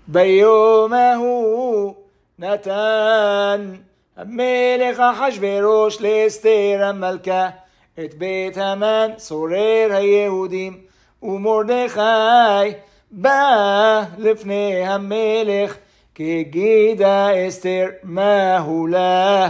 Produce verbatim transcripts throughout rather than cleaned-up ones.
ביום ההוא נתן המלך אחשוורוש לאסתר המלכה את בית המן סורר היהודים, ומרדכי בא לפני המלך כגידה אסתר מהו לה.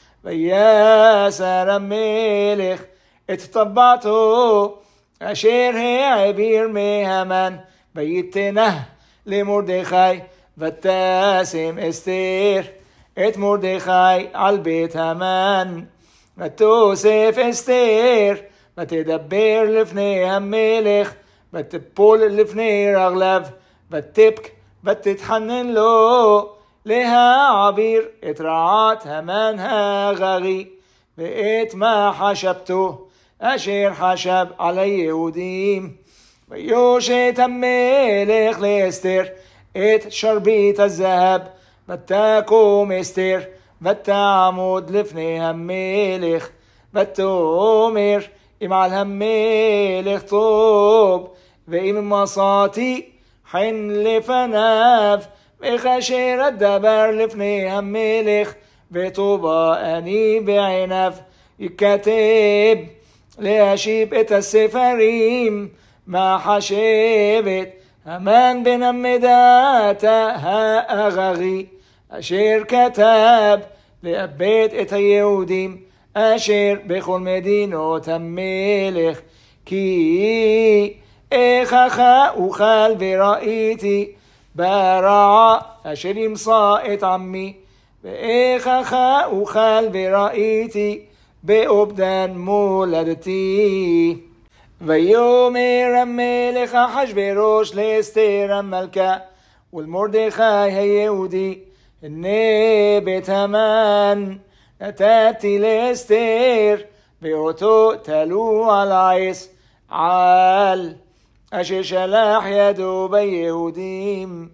ויסר המלך את טבעתו אשר העביר מהמן ויתנה למרדכי, ותשם אסתר את מרדכי על בית המן, ותוסף אסתר ותדבר לפני המלך, ותפול לפני רגליו, ותבק ותתחנן לו להעביר את רעת המן הגרי ואת מה חשבתו אשר חשב על היהודים. ויושט המלך לאסתר את שרביט הזהב, ותקום אסתר ותעמוד לפני המלך, ותאמר אם על המלך טוב, ואם מצאתי חן לפניו, וכאשר הדבר לפני המלך וטובה אני בעיניו, יכתב להשיב את הספרים מה חשבת המן בן המדעתה האגרי, אשר כתב לאבד את היהודים אשר בכל מדינות המלך. כי איכך אוכל וראיתי ברעה אשר ימצא את עמי, ואיכך אוכל וראיתי באובדן מולדתי. ויאמר המלך אחשוורוש לאסתר המלכה ולמרדכי היהודי, הנה בית המן נתתי לאסתר, ואותו תלו על העץ על אשר שלח ידו ביהודים,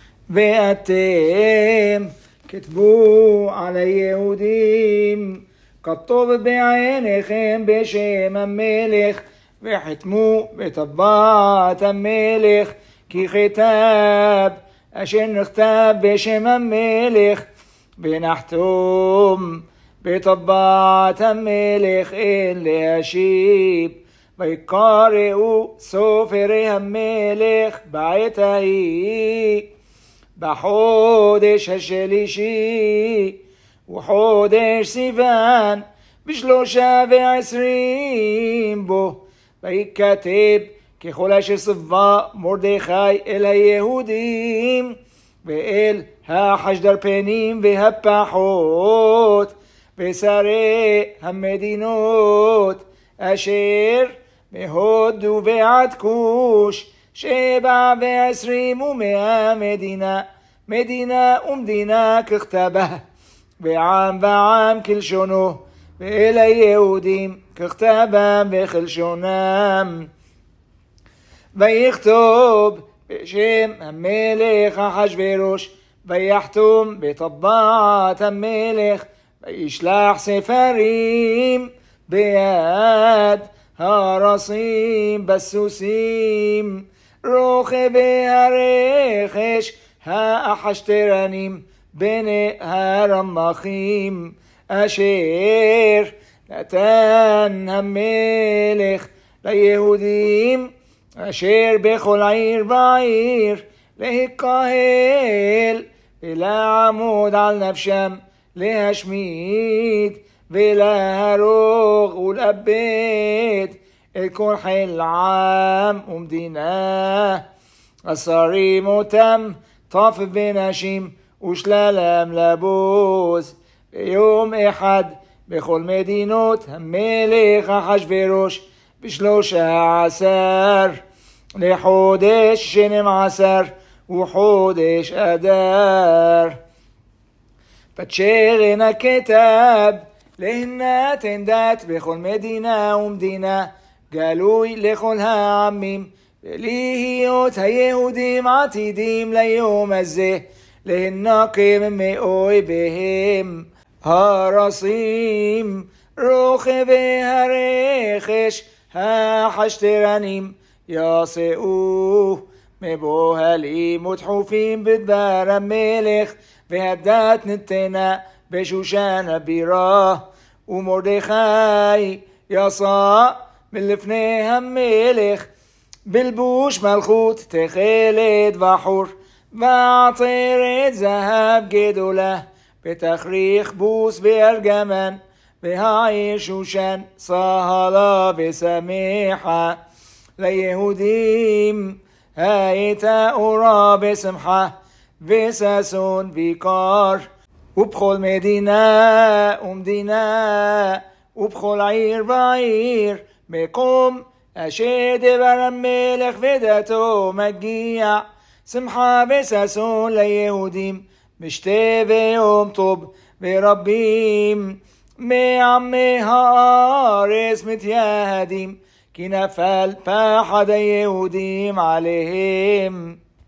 ואתם כתבו על היהודים כתוב בעיניכם בשם המלך, וחתמו בטבעת המלך, כי כתב אשר נכתב בשם המלך, ונחתום בטבעת המלך אין להשיב. ויקראו סופרי המלך בעת ההיא בחודש השלישי וחודש סיוון בשלושה ועשרים בו, ויקטב ככל אשר סבה מרדכי אל היהודים ואל החשדרפנים והפחות ושרי המדינות אשר מהודו ועד כוש, שבע ועשרים ומאה מדינה, מדינה ומדינה ככתבה, ועם ועם כלשונו, ואל היהודים ככתבם וכלשונם. ויכתוב בשם המלך אחשוורוש, ויחתום בטבעת המלך, וישלח ספרים ביד הרסים בסוסים רוכבי הרכש האחשתרנים בני הרמחים, אשר נתן המלך ליהודים אשר בכל עיר ועיר להיקהל ולעמוד על נפשם, להשמיד ולהרוג ולאבד את כל חיל עם ומדינה, השרים אותם טף ונשים ושללם לבוז. ביום אחד בכל מדינות המלך אחשוורוש בשלושה עשר לחודש שנים עשר וחודש אדר. ותשרן הכתב להינתן דת בכל מדינה ומדינה, גלוי לכל העמים, ולהיות היהודים עתידים ליום הזה להינקם מאויביהם הרסים רוכבי הרכש האחשתרנים, יעשו מבוהלים ותחופים בדבר המלך, והדת נתנה בשושן הבירה. ומרדכי יצא מלפני המלך בלבוש מלכות תכלת וחור, ועטרת זהב גדולה, בתכריך בוס בארגמן, והעיר שושן צהלה ושמחה. ליהודים הייתה אורה בשמחה, וששון ויקר, ובכל מדינה ומדינה, ובכל עיר ועיר, מקום אשר דבר המלך ודתו מגיע. שמחה וששון ליהודים, משתה ויום טוב, ורבים מעמי הארץ מתייהדים, כי נפל פחד היהודים עליהם.